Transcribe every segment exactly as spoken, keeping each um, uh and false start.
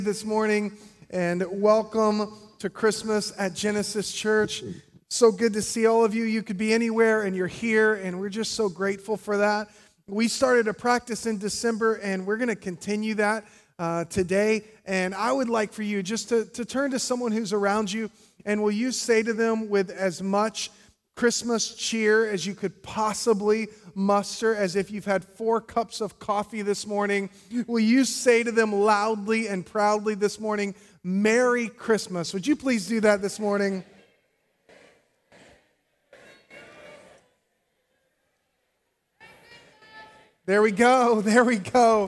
This morning, and welcome to Christmas at Genesis Church. So good to see all of you. You could be anywhere and you're here, and we're just so grateful for that. We started a practice in December, and we're going to continue that uh, today. And I would like for you just to, to turn to someone who's around you, and will you say to them with as much Christmas cheer as you could possibly muster, as if you've had four cups of coffee this morning, will you say to them loudly and proudly this morning, Merry Christmas? Would you please do that this morning? There we go, there we go.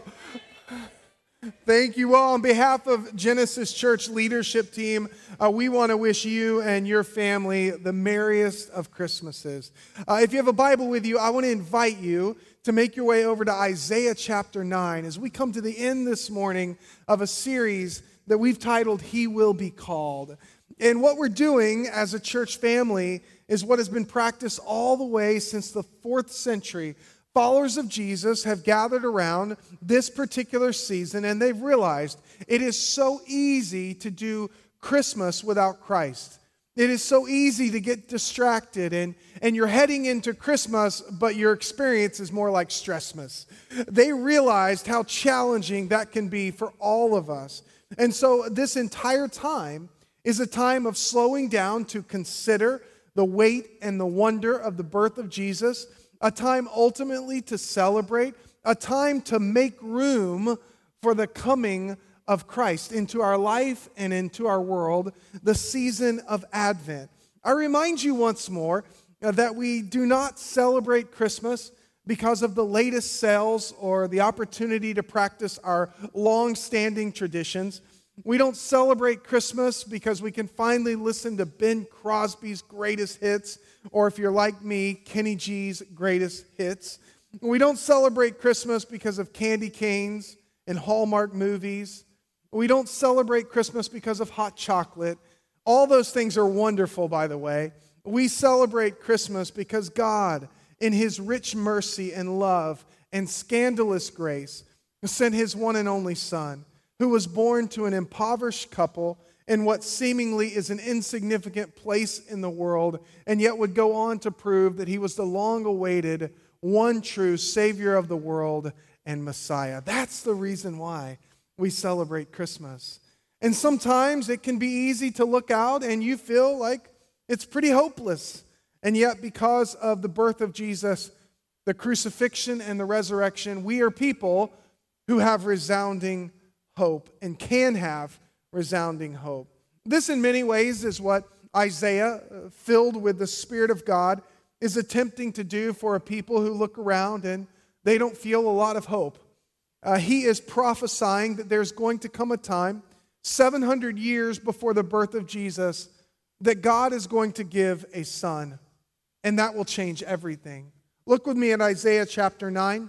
Thank you all. On behalf of Genesis Church leadership team, uh, we want to wish you and your family the merriest of Christmases. Uh, if you have a Bible with you, I want to invite you to make your way over to Isaiah chapter nine as we come to the end this morning of a series that we've titled, He Will Be Called. And what we're doing as a church family is what has been practiced all the way since the fourth century. Followers of Jesus have gathered around this particular season, and they've realized it is so easy to do Christmas without Christ. It is so easy to get distracted, and, and you're heading into Christmas, but your experience is more like Stressmas. They realized how challenging that can be for all of us. And so this entire time is a time of slowing down to consider the weight and the wonder of the birth of Jesus, a time ultimately to celebrate, a time to make room for the coming of Christ into our life and into our world, the season of Advent. I remind you once more that we do not celebrate Christmas because of the latest sales or the opportunity to practice our long-standing traditions. We don't celebrate Christmas because we can finally listen to Ben Crosby's greatest hits, or if you're like me, Kenny G's greatest hits. We don't celebrate Christmas because of candy canes and Hallmark movies. We don't celebrate Christmas because of hot chocolate. All those things are wonderful, by the way. We celebrate Christmas because God, in His rich mercy and love and scandalous grace, sent His one and only Son, who was born to an impoverished couple in what seemingly is an insignificant place in the world, and yet would go on to prove that He was the long-awaited, one true Savior of the world and Messiah. That's the reason why we celebrate Christmas. And sometimes it can be easy to look out and you feel like it's pretty hopeless. And yet because of the birth of Jesus, the crucifixion and the resurrection, we are people who have resounding hope and can have resounding hope. This in many ways is what Isaiah, filled with the Spirit of God, is attempting to do for a people who look around and they don't feel a lot of hope. Uh, he is prophesying that there's going to come a time, seven hundred years before the birth of Jesus, that God is going to give a son, and that will change everything. Look with me at Isaiah chapter nine.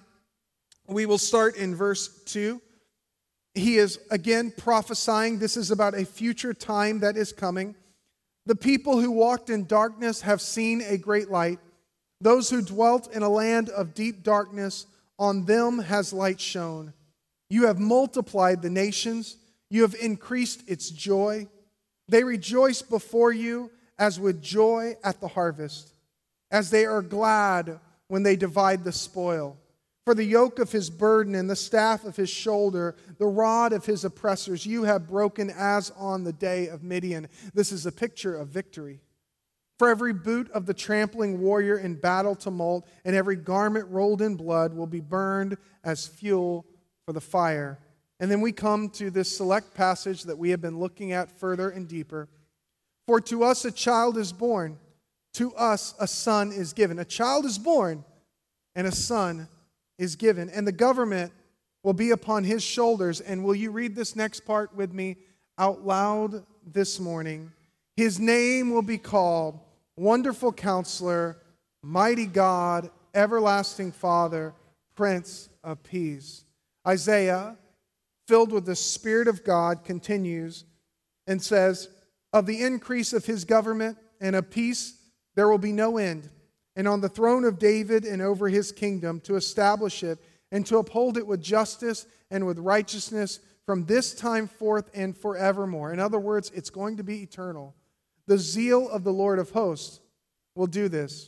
We will start in verse two. He is again prophesying. This is about a future time that is coming. The people who walked in darkness have seen a great light. Those who dwelt in a land of deep darkness, on them has light shone. You have multiplied the nations. You have increased its joy. They rejoice before you as with joy at the harvest, as they are glad when they divide the spoil. For the yoke of his burden and the staff of his shoulder, the rod of his oppressors, you have broken as on the day of Midian. This is a picture of victory. For every boot of the trampling warrior in battle tumult and every garment rolled in blood will be burned as fuel for the fire. And then we come to this select passage that we have been looking at further and deeper. For to us a child is born, to us a son is given. A child is born and a son is given, and the government will be upon his shoulders. And will you read this next part with me out loud this morning? His name will be called Wonderful Counselor, Mighty God, Everlasting Father, Prince of Peace. Isaiah, filled with the Spirit of God, continues and says, of the increase of his government and of peace there will be no end, and on the throne of David and over his kingdom, to establish it and to uphold it with justice and with righteousness from this time forth and forevermore. In other words, it's going to be eternal. The zeal of the Lord of hosts will do this.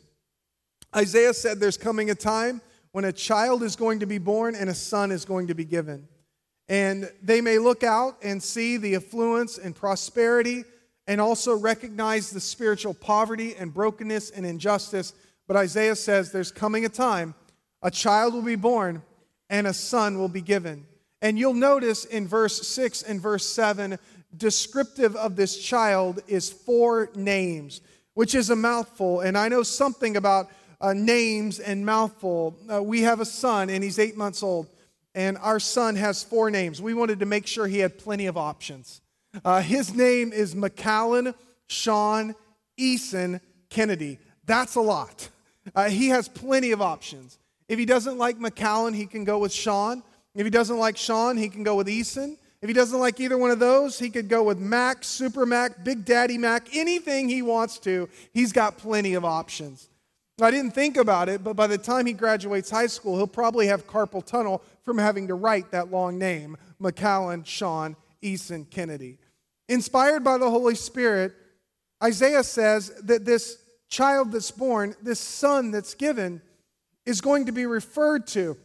Isaiah said there's coming a time when a child is going to be born and a son is going to be given. And they may look out and see the affluence and prosperity and also recognize the spiritual poverty and brokenness and injustice. But Isaiah says there's coming a time, a child will be born and a son will be given. And you'll notice in verse six and verse seven, descriptive of this child is four names, which is a mouthful. And I know something about uh, names and mouthful. Uh, we have a son and he's eight months old. And our son has four names. We wanted to make sure he had plenty of options. Uh, his name is McCallum Sean Eason Kennedy. That's a lot. Uh, he has plenty of options. If he doesn't like McCallum, he can go with Sean. If he doesn't like Sean, he can go with Eason. If he doesn't like either one of those, he could go with Mac, Super Mac, Big Daddy Mac, anything he wants to. He's got plenty of options. I didn't think about it, but by the time he graduates high school, he'll probably have carpal tunnel from having to write that long name, McCallum Sean Eason Kennedy. Inspired by the Holy Spirit, Isaiah says that this child that's born, this son that's given, is going to be referred to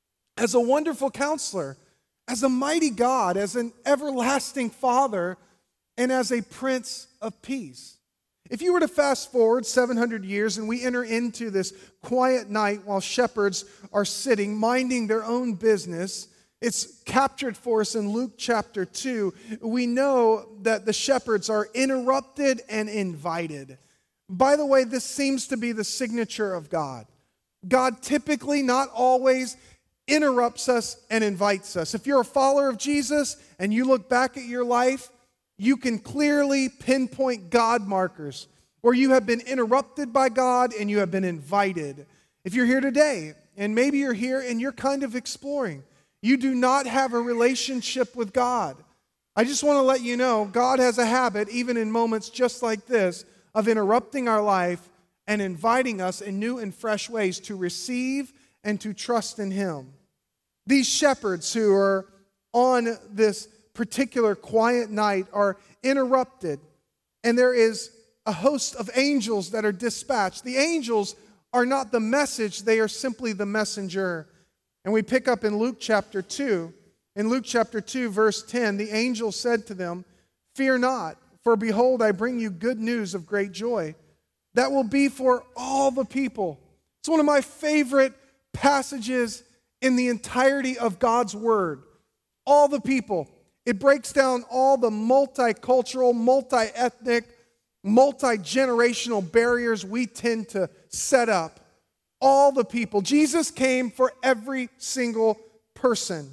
as a wonderful counselor, as a mighty God, as an everlasting Father, and as a Prince of Peace. If you were to fast forward seven hundred years and we enter into this quiet night while shepherds are sitting, minding their own business, it's captured for us in Luke chapter two. We know that the shepherds are interrupted and invited. By the way, this seems to be the signature of God. God typically, not always, interrupts us and invites us. If you're a follower of Jesus and you look back at your life, you can clearly pinpoint God markers where you have been interrupted by God and you have been invited. If you're here today, and maybe you're here and you're kind of exploring, you do not have a relationship with God. I just want to let you know, God has a habit, even in moments just like this, of interrupting our life and inviting us in new and fresh ways to receive and to trust in Him. These shepherds who are on this particular quiet night are interrupted, and there is a host of angels that are dispatched. The angels are not the message, they are simply the messenger. And we pick up in Luke chapter two. In Luke chapter two, verse ten, the angel said to them, "Fear not, for behold, I bring you good news of great joy. That will be for all the people." It's one of my favorite passages in the entirety of God's Word. All the people. It breaks down all the multicultural, multi-ethnic, multi-generational barriers we tend to set up. All the people. Jesus came for every single person.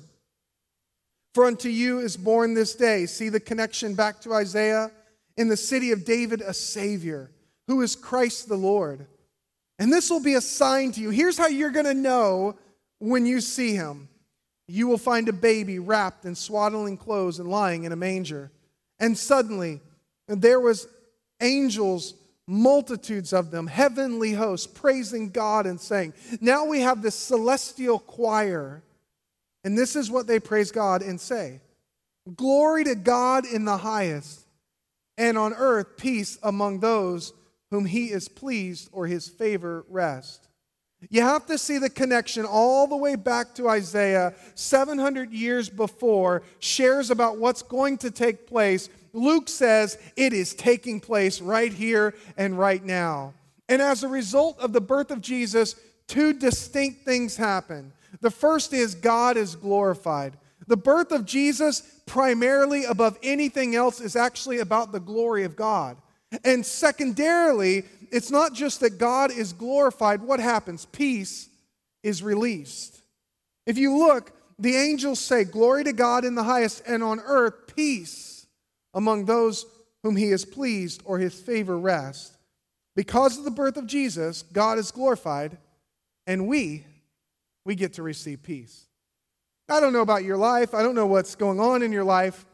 "For unto you is born this day," see the connection back to Isaiah, "in the city of David a Savior, who is Christ the Lord. And this will be a sign to you." Here's how you're going to know when you see Him. "You will find a baby wrapped in swaddling clothes and lying in a manger." And suddenly there was angels, multitudes of them, heavenly hosts, praising God and saying, now we have this celestial choir. And this is what they praise God and say: "Glory to God in the highest, and on earth peace among those whom He is pleased, or His favor rest." You have to see the connection all the way back to Isaiah, seven hundred years before, shares about what's going to take place. Luke says it is taking place right here and right now. And as a result of the birth of Jesus, two distinct things happen. The first is God is glorified. The birth of Jesus, primarily above anything else, is actually about the glory of God. And secondarily, it's not just that God is glorified. What happens? Peace is released. If you look, the angels say, "Glory to God in the highest, and on earth peace among those whom He is pleased, or His favor rest." Because of the birth of Jesus, God is glorified, and we, we get to receive peace. I don't know about your life. I don't know what's going on in your life.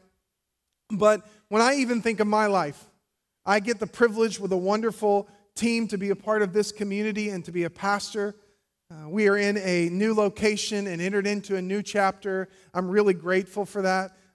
But when I even think of my life, I get the privilege with a wonderful team to be a part of this community and to be a pastor. Uh, we are in a new location and entered into a new chapter. I'm really grateful for that.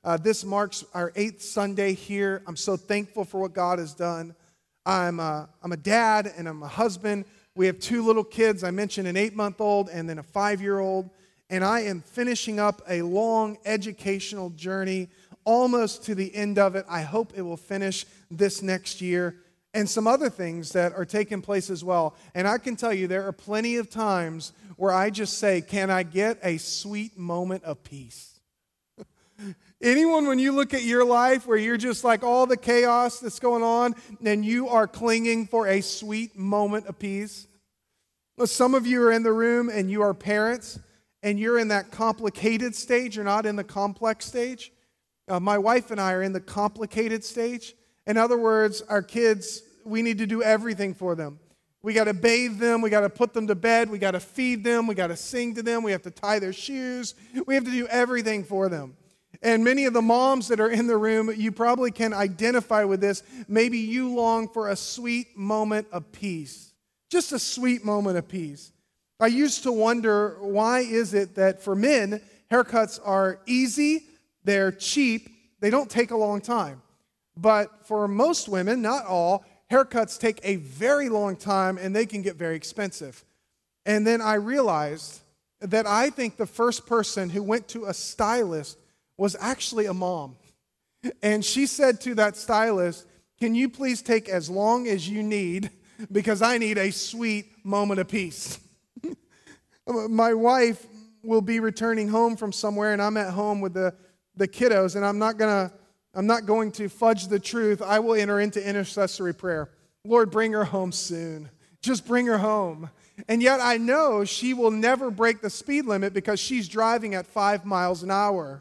Uh, this marks our eighth Sunday here. I'm so thankful for what God has done. I'm a, I'm a dad and I'm a husband. We have two little kids. I mentioned an eight-month-old and then a five-year-old. And I am finishing up a long educational journey, almost to the end of it. I hope it will finish this next year. And some other things that are taking place as well. And I can tell you there are plenty of times where I just say, can I get a sweet moment of peace? Anyone, when you look at your life where you're just like all the chaos that's going on and you are clinging for a sweet moment of peace? Well, some of you are in the room and you are parents and you're in that complicated stage. You're not in the complex stage. Uh, my wife and I are in the complicated stage. In other words, our kids, we need to do everything for them. We got to bathe them. We got to put them to bed. We got to feed them. We got to sing to them. We have to tie their shoes. We have to do everything for them. And many of the moms that are in the room, you probably can identify with this. Maybe you long for a sweet moment of peace. Just a sweet moment of peace. I used to wonder, why is it that for men, haircuts are easy, they're cheap, they don't take a long time. But for most women, not all, haircuts take a very long time and they can get very expensive. And then I realized that I think the first person who went to a stylist was actually a mom. And she said to that stylist, can you please take as long as you need because I need a sweet moment of peace. My wife will be returning home from somewhere and I'm at home with the, the kiddos and I'm not gonna I'm not going to fudge the truth. I will enter into intercessory prayer. Lord, bring her home soon. Just bring her home. And yet I know she will never break the speed limit because she's driving at five miles an hour.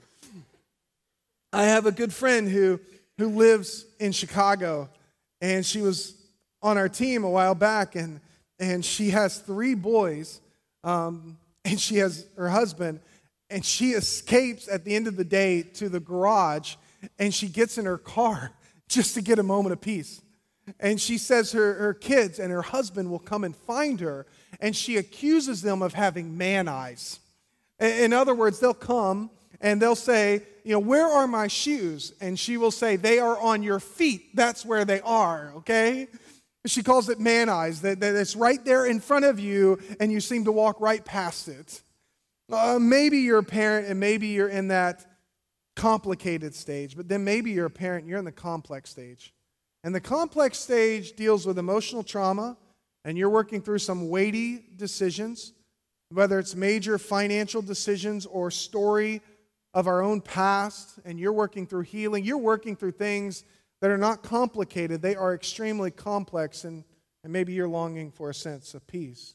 I have a good friend who, who lives in Chicago, and she was on our team a while back, and, and she has three boys, um, and she has her husband, and she escapes at the end of the day to the garage, and she gets in her car just to get a moment of peace. And she says her, her kids and her husband will come and find her, and she accuses them of having man eyes. In other words, they'll come and they'll say, you know, where are my shoes? And she will say, they are on your feet. That's where they are, okay? She calls it man eyes, that, that it's right there in front of you, and you seem to walk right past it. Uh, maybe you're a parent, and maybe you're in that complicated stage, but then maybe you're a parent, and you're in the complex stage. And the complex stage deals with emotional trauma, and you're working through some weighty decisions, whether it's major financial decisions or story of our own past, and you're working through healing. You're working through things that are not complicated. They are extremely complex, and, and maybe you're longing for a sense of peace.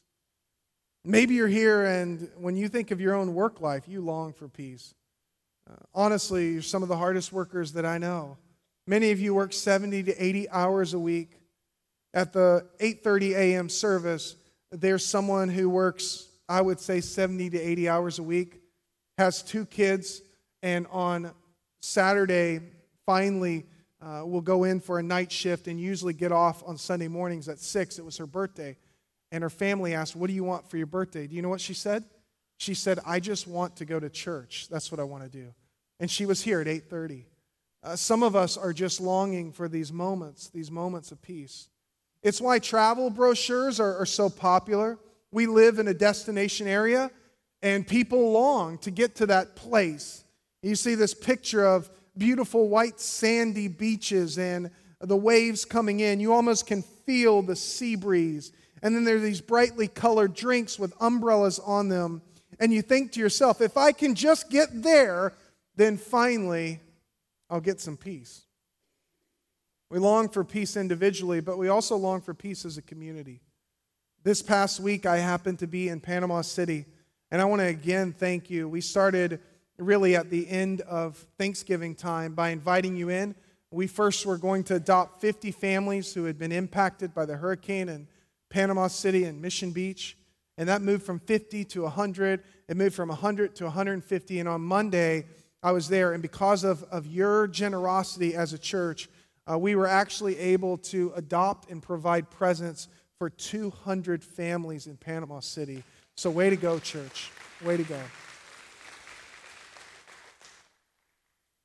Maybe you're here, and when you think of your own work life, you long for peace. Uh, honestly, you're some of the hardest workers that I know. Many of you work seventy to eighty hours a week. At the eight thirty a.m. service, there's someone who works, I would say, seventy to eighty hours a week, has two kids, and on Saturday, finally, uh, will go in for a night shift and usually get off on Sunday mornings at six. It was her birthday. And her family asked, what do you want for your birthday? Do you know what she said? She said, I just want to go to church. That's what I want to do. And she was here at eight thirty. Uh, some of us are just longing for these moments, these moments of peace. It's why travel brochures are, are so popular. We live in a destination area, and people long to get to that place. You see this picture of beautiful white sandy beaches and the waves coming in. You almost can feel the sea breeze. And then there are these brightly colored drinks with umbrellas on them. And you think to yourself, if I can just get there, then finally I'll get some peace. We long for peace individually, but we also long for peace as a community. This past week, I happened to be in Panama City, and I want to again thank you. We started really at the end of Thanksgiving time by inviting you in. We first were going to adopt fifty families who had been impacted by the hurricane in Panama City and Mission Beach, and that moved from fifty to one hundred. It moved from one hundred to one hundred fifty, and on Monday, I was there, and because of, of your generosity as a church, uh, we were actually able to adopt and provide presents for two hundred families in Panama City. So way to go, church. Way to go.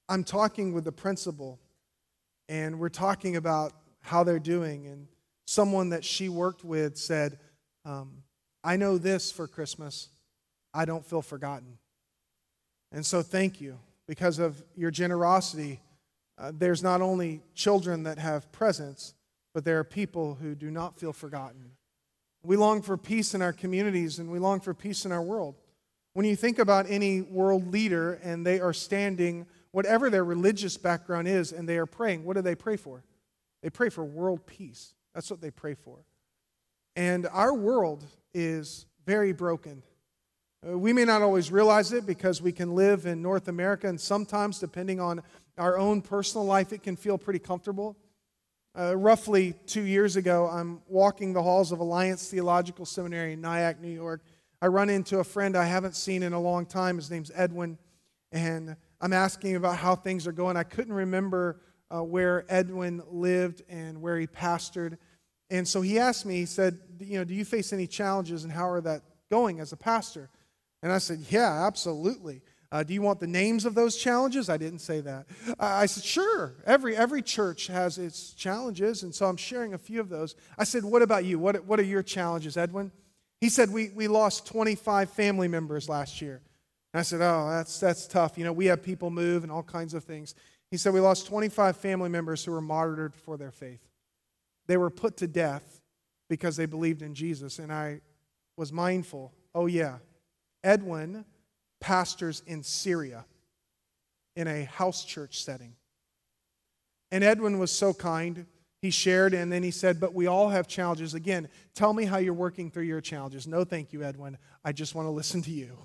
I'm talking with the principal, and we're talking about how they're doing, and someone that she worked with said, um, I know this for Christmas, I don't feel forgotten. And so thank you. Because of your generosity, uh, there's not only children that have presents, but there are people who do not feel forgotten. We long for peace in our communities, and we long for peace in our world. When you think about any world leader and they are standing, whatever their religious background is, and they are praying, what do they pray for? They pray for world peace. That's what they pray for. And our world is very broken. Uh, We may not always realize it because we can live in North America, and sometimes, depending on our own personal life, it can feel pretty comfortable. Uh, roughly two years ago, I'm walking the halls of Alliance Theological Seminary in Nyack, New York. I run into a friend I haven't seen in a long time. His name's Edwin, and I'm asking about how things are going. I couldn't remember uh, where Edwin lived and where he pastored. And so he asked me, he said, you know, do you face any challenges, and how are that going as a pastor? And I said, yeah, absolutely. Uh, do you want the names of those challenges? I didn't say that. Uh, I said, sure. Every every church has its challenges, and so I'm sharing a few of those. I said, what about you? What, what are your challenges, Edwin? He said, we, we lost twenty-five family members last year. And I said, oh, that's, that's tough. You know, we have people move and all kinds of things. He said, we lost twenty-five family members who were martyred for their faith. They were put to death because they believed in Jesus. And I was mindful, oh yeah, Edwin pastors in Syria in a house church setting. And Edwin was so kind. He shared, and then he said, but we all have challenges. Again, tell me how you're working through your challenges. No, thank you, Edwin. I just want to listen to you.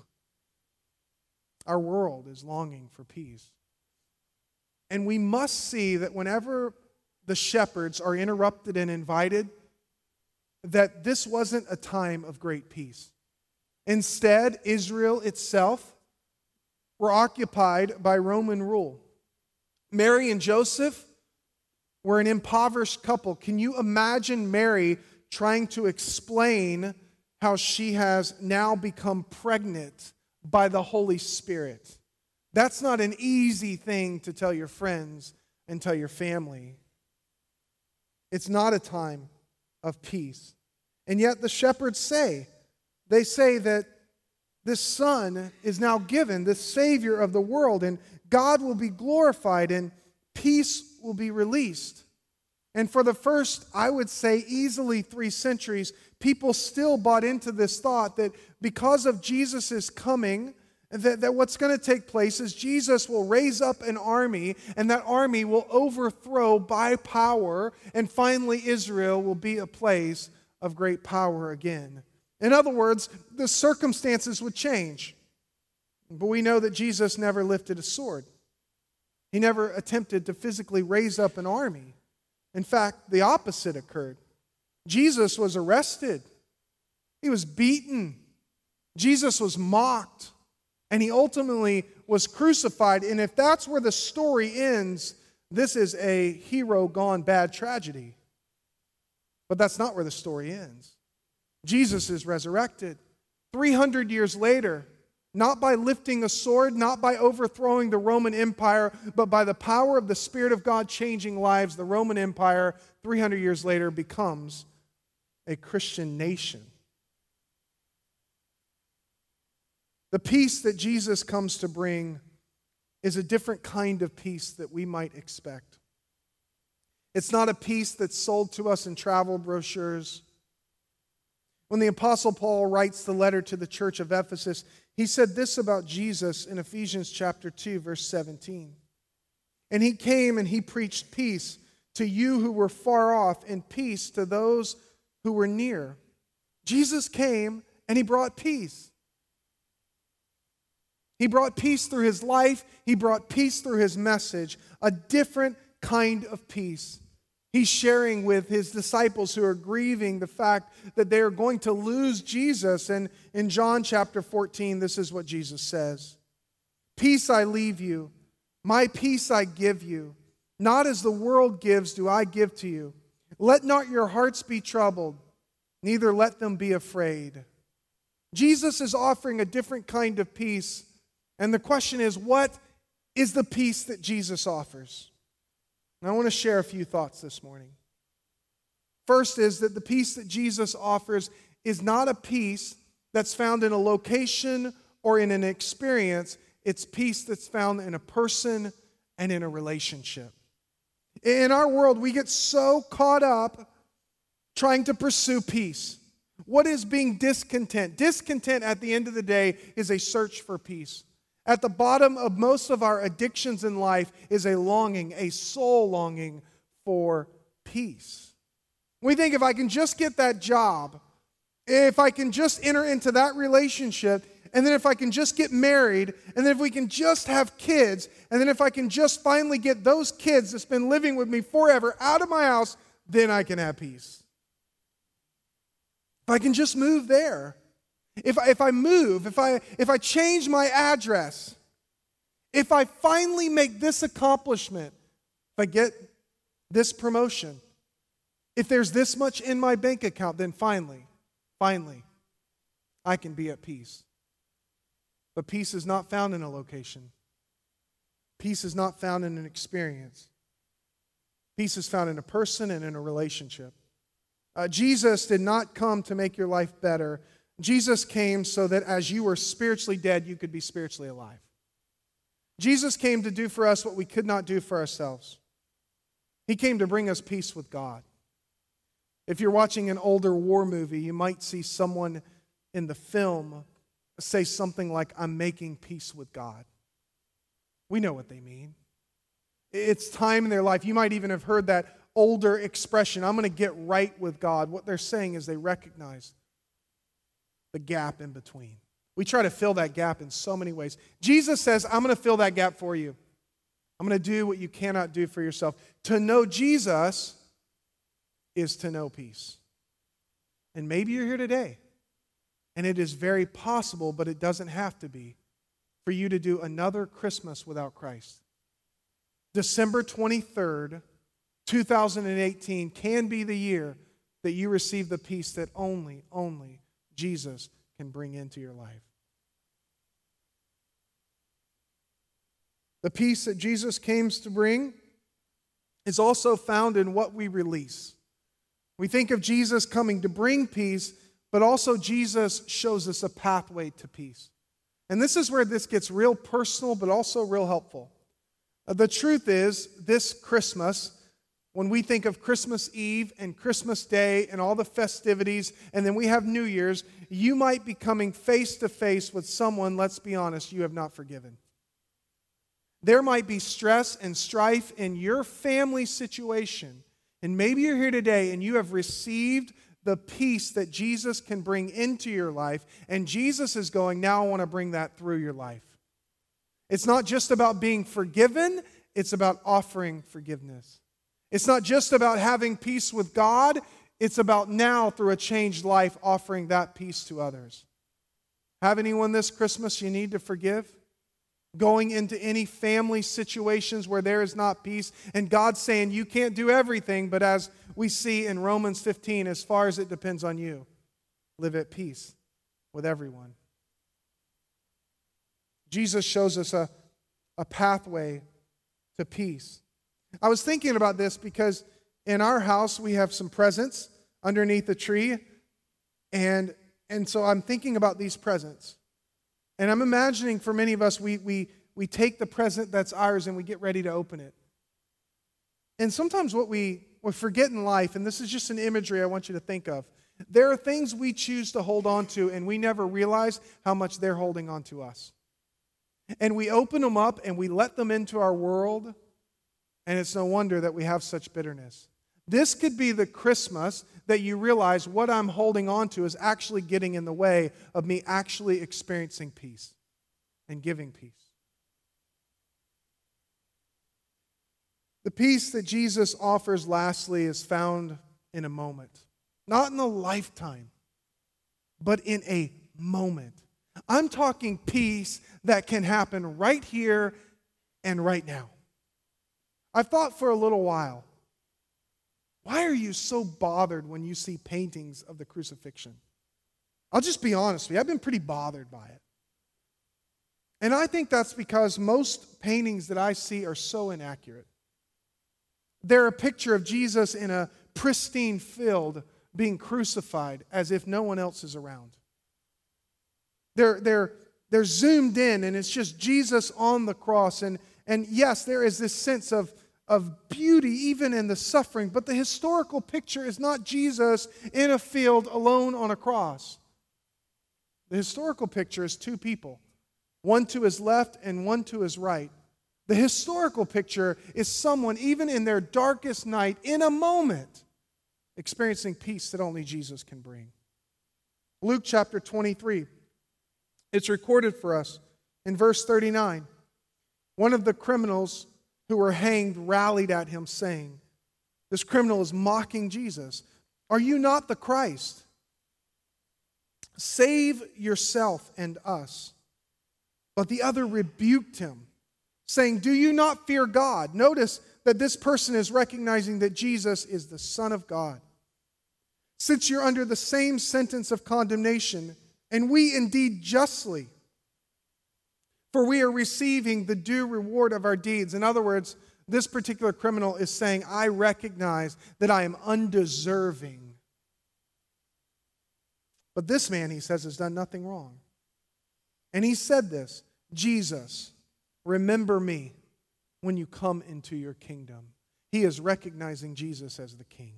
Our world is longing for peace. And we must see that whenever the shepherds are interrupted and invited, that this wasn't a time of great peace. Instead, Israel itself were occupied by Roman rule. Mary and Joseph were an impoverished couple. Can you imagine Mary trying to explain how she has now become pregnant by the Holy Spirit? That's not an easy thing to tell your friends and tell your family. It's not a time of peace. And yet the shepherds say, they say that this Son is now given, the Savior of the world, and God will be glorified and peace will be released. And for the first, I would say, easily three centuries, people still bought into this thought that because of Jesus' coming, that, that what's going to take place is Jesus will raise up an army, and that army will overthrow by power, and finally Israel will be a place of great power again. In other words, the circumstances would change. But we know that Jesus never lifted a sword. He never attempted to physically raise up an army. In fact, the opposite occurred. Jesus was arrested. He was beaten. Jesus was mocked. And he ultimately was crucified. And if that's where the story ends, this is a hero gone bad tragedy. But that's not where the story ends. Jesus is resurrected. three hundred years later, not by lifting a sword, not by overthrowing the Roman Empire, but by the power of the Spirit of God changing lives, the Roman Empire, three hundred years later, becomes a Christian nation. The peace that Jesus comes to bring is a different kind of peace that we might expect. It's not a peace that's sold to us in travel brochures. When the Apostle Paul writes the letter to the church of Ephesus, he said this about Jesus in Ephesians chapter two, verse seventeen. And he came and he preached peace to you who were far off and peace to those who were near. Jesus came and he brought peace. He brought peace through his life. He brought peace through his message, a different kind of peace. He's sharing with his disciples who are grieving the fact that they are going to lose Jesus. And in John chapter fourteen, this is what Jesus says. Peace I leave you, my peace I give you. Not as the world gives do I give to you. Let not your hearts be troubled, neither let them be afraid. Jesus is offering a different kind of peace. And the question is, what is the peace that Jesus offers. And I want to share a few thoughts this morning. First is that the peace that Jesus offers is not a peace that's found in a location or in an experience. It's peace that's found in a person and in a relationship. In our world, we get so caught up trying to pursue peace. What is being discontent? Discontent at the end of the day is a search for peace. At the bottom of most of our addictions in life is a longing, a soul longing for peace. We think if I can just get that job, if I can just enter into that relationship, and then if I can just get married, and then if we can just have kids, and then if I can just finally get those kids that's been living with me forever out of my house, then I can have peace. If I can just move there. If I, if I move, if I, if I change my address, if I finally make this accomplishment, if I get this promotion, if there's this much in my bank account, then finally, finally, I can be at peace. But peace is not found in a location. Peace is not found in an experience. Peace is found in a person and in a relationship. Uh, Jesus did not come to make your life better. Jesus came so that as you were spiritually dead, you could be spiritually alive. Jesus came to do for us what we could not do for ourselves. He came to bring us peace with God. If you're watching an older war movie, you might see someone in the film say something like, "I'm making peace with God." We know what they mean. It's time in their life. You might even have heard that older expression, "I'm going to get right with God." What they're saying is they recognize the gap in between. We try to fill that gap in so many ways. Jesus says, "I'm going to fill that gap for you. I'm going to do what you cannot do for yourself." To know Jesus is to know peace. And maybe you're here today, and it is very possible, but it doesn't have to be, for you to do another Christmas without Christ. December twenty-third, two thousand eighteen can be the year that you receive the peace that only, only Jesus can bring into your life. The peace that Jesus came to bring is also found in what we release. We think of Jesus coming to bring peace, but also Jesus shows us a pathway to peace. And this is where this gets real personal, but also real helpful. The truth is, this Christmas, when we think of Christmas Eve and Christmas Day and all the festivities, and then we have New Year's, you might be coming face to face with someone, let's be honest, you have not forgiven. There might be stress and strife in your family situation, and maybe you're here today and you have received the peace that Jesus can bring into your life, and Jesus is going, now I want to bring that through your life. It's not just about being forgiven, it's about offering forgiveness. It's not just about having peace with God, it's about now, through a changed life, offering that peace to others. Have anyone this Christmas you need to forgive? Going into any family situations where there is not peace, and God's saying you can't do everything, but as we see in Romans fifteen, as far as it depends on you, live at peace with everyone. Jesus shows us a, a pathway to peace. I was thinking about this because in our house we have some presents underneath the tree, and, and so I'm thinking about these presents. And I'm imagining for many of us, we, we, we take the present that's ours and we get ready to open it. And sometimes what we, we forget in life, and this is just an imagery I want you to think of, there are things we choose to hold on to and we never realize how much they're holding on to us. And we open them up and we let them into our world, and it's no wonder that we have such bitterness. This could be the Christmas that you realize what I'm holding on to is actually getting in the way of me actually experiencing peace and giving peace. The peace that Jesus offers, lastly, is found in a moment. Not in a lifetime, but in a moment. I'm talking peace that can happen right here and right now. I've thought for a little while, why are you so bothered when you see paintings of the crucifixion? I'll just be honest with you, I've been pretty bothered by it. And I think that's because most paintings that I see are so inaccurate. They're a picture of Jesus in a pristine field being crucified as if no one else is around. They're, they're, they're zoomed in and it's just Jesus on the cross. And, and yes, there is this sense of, of beauty even in the suffering, but the historical picture is not Jesus in a field alone on a cross. The historical picture is two people, one to his left and one to his right. The historical picture is someone, even in their darkest night, in a moment, experiencing peace that only Jesus can bring. Luke chapter twenty-three, it's recorded for us in verse thirty-nine. One of the criminals who were hanged rallied at him, saying, this criminal is mocking Jesus, "Are you not the Christ? Save yourself and us." But the other rebuked him, saying, "Do you not fear God?" Notice that this person is recognizing that Jesus is the Son of God. "Since you're under the same sentence of condemnation, and we indeed justly, for we are receiving the due reward of our deeds." In other words, this particular criminal is saying, I recognize that I am undeserving. But this man, he says, has done nothing wrong. And he said this, "Jesus, remember me when you come into your kingdom." He is recognizing Jesus as the King.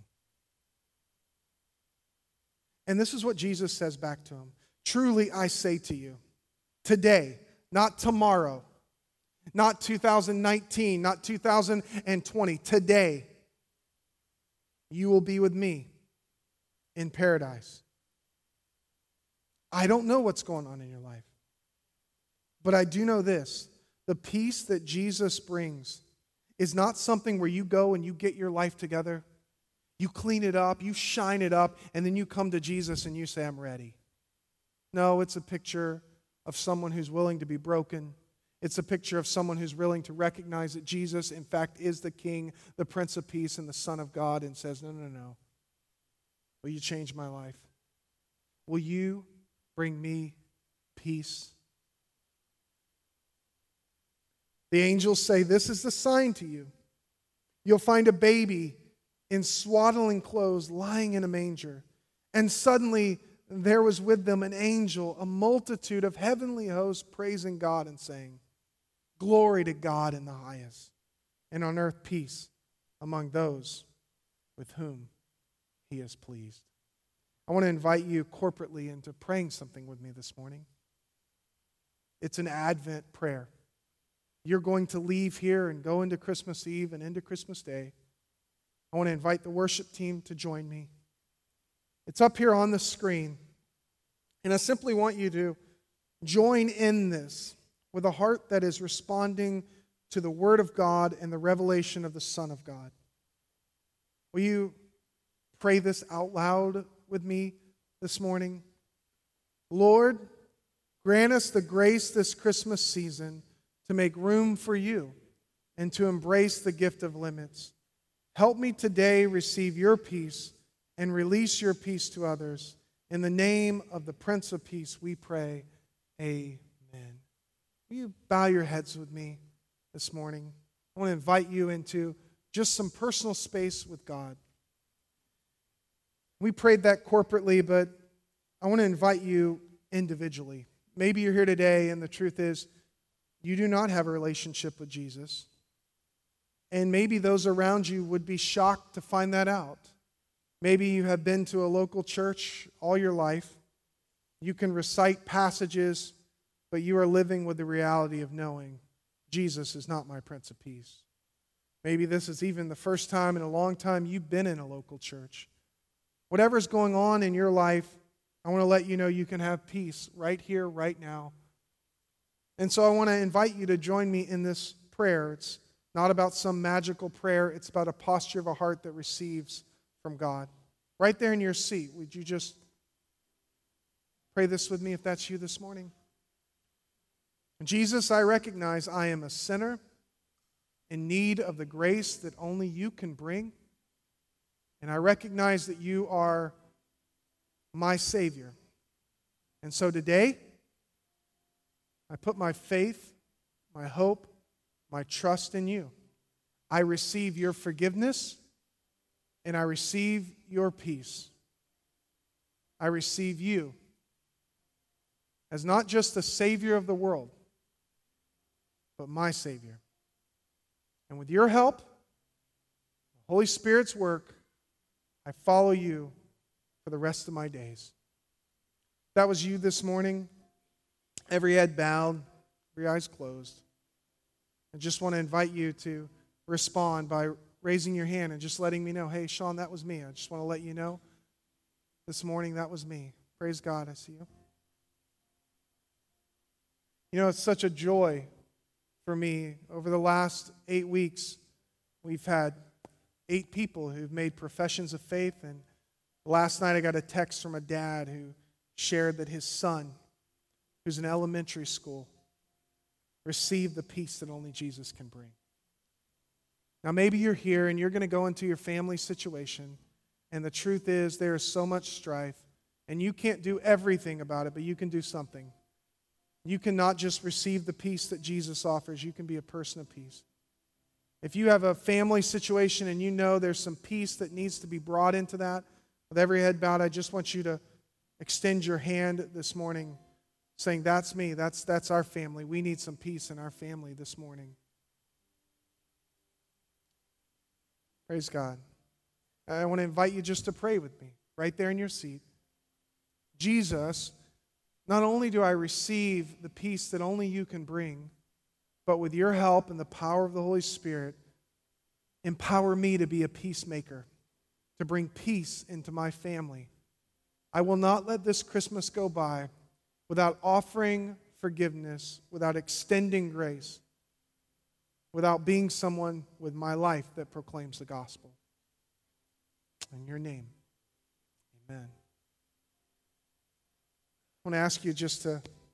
And this is what Jesus says back to him. "Truly I say to you, today, not tomorrow, not two thousand nineteen, not two thousand twenty, today, you will be with me in paradise." I don't know what's going on in your life, but I do know this. The peace that Jesus brings is not something where you go and you get your life together, you clean it up, you shine it up, and then you come to Jesus and you say, "I'm ready." No, it's a picture of someone who's willing to be broken. It's a picture of someone who's willing to recognize that Jesus, in fact, is the King, the Prince of Peace, and the Son of God, and says, "No, no, no. Will you change my life? Will you bring me peace?" The angels say, "This is the sign to you. You'll find a baby in swaddling clothes lying in a manger." And suddenly there was with them an angel, a multitude of heavenly hosts praising God and saying, "Glory to God in the highest, and on earth peace among those with whom He is pleased." I want to invite you corporately into praying something with me this morning. It's an Advent prayer. You're going to leave here and go into Christmas Eve and into Christmas Day. I want to invite the worship team to join me. It's up here on the screen. And I simply want you to join in this with a heart that is responding to the Word of God and the revelation of the Son of God. Will you pray this out loud with me this morning? Lord, grant us the grace this Christmas season to make room for you and to embrace the gift of limits. Help me today receive your peace and release your peace to others. In the name of the Prince of Peace, we pray, amen. Will you bow your heads with me this morning? I want to invite you into just some personal space with God. We prayed that corporately, but I want to invite you individually. Maybe you're here today and the truth is you do not have a relationship with Jesus. And maybe those around you would be shocked to find that out. Maybe you have been to a local church all your life. You can recite passages, but you are living with the reality of knowing Jesus is not my Prince of Peace. Maybe this is even the first time in a long time you've been in a local church. Whatever's going on in your life, I want to let you know you can have peace right here, right now. And so I want to invite you to join me in this prayer. It's not about some magical prayer. It's about a posture of a heart that receives from God. Right there in your seat, would you just pray this with me if that's you this morning? Jesus, I recognize I am a sinner in need of the grace that only you can bring. And I recognize that you are my Savior. And so today, I put my faith, my hope, my trust in you. I receive your forgiveness, and I receive your peace. I receive you as not just the Savior of the world, but my Savior. And with your help, the Holy Spirit's work, I follow you for the rest of my days. That was you this morning. Every head bowed, every eyes closed. I just want to invite you to respond by raising your hand and just letting me know, hey, Sean, that was me. I just want to let you know this morning that was me. Praise God, I see you. You know, it's such a joy for me. Over the last eight weeks, we've had eight people who've made professions of faith. And last night I got a text from a dad who shared that his son, who's in elementary school, received the peace that only Jesus can bring. Now maybe you're here and you're going to go into your family situation, and the truth is there is so much strife, and you can't do everything about it, but you can do something. You can not just receive the peace that Jesus offers, you can be a person of peace. If you have a family situation and you know there's some peace that needs to be brought into that, with every head bowed, I just want you to extend your hand this morning, saying, that's me, that's, that's our family. We need some peace in our family this morning. Praise God. I want to invite you just to pray with me, right there in your seat. Jesus, not only do I receive the peace that only you can bring, but with your help and the power of the Holy Spirit, empower me to be a peacemaker, to bring peace into my family. I will not let this Christmas go by without offering forgiveness, without extending grace, without being someone with my life that proclaims the gospel. In your name, amen. I want to ask you just to